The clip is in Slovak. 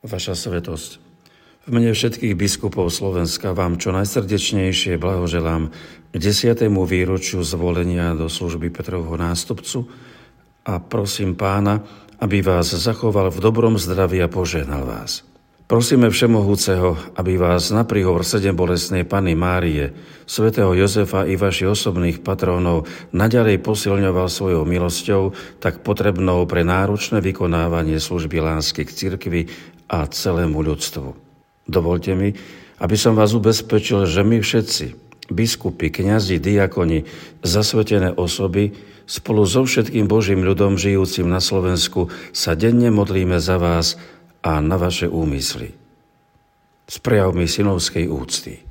Vaša svätosť, v mene všetkých biskupov Slovenska vám čo najsrdečnejšie blahoželám k 10. výročiu zvolenia do služby Petrovho nástupcu a prosím Pána, aby vás zachoval v dobrom zdraví a požehnal vás. Prosíme Všemohúceho, aby vás na príhovor sedembolestnej Panny Márie, svätého Jozefa i vašich osobných patrónov naďalej posilňoval svojou milosťou, tak potrebnou pre náročné vykonávanie služby lásky k cirkvi a celému ľudstvu. Dovoľte mi, aby som vás ubezpečil, že my všetci, biskupy, kňazi, diakoni, zasvetené osoby, spolu so všetkým Božím ľudom žijúcim na Slovensku sa denne modlíme za vás a na vaše úmysly. S prejavmi synovskej úcty.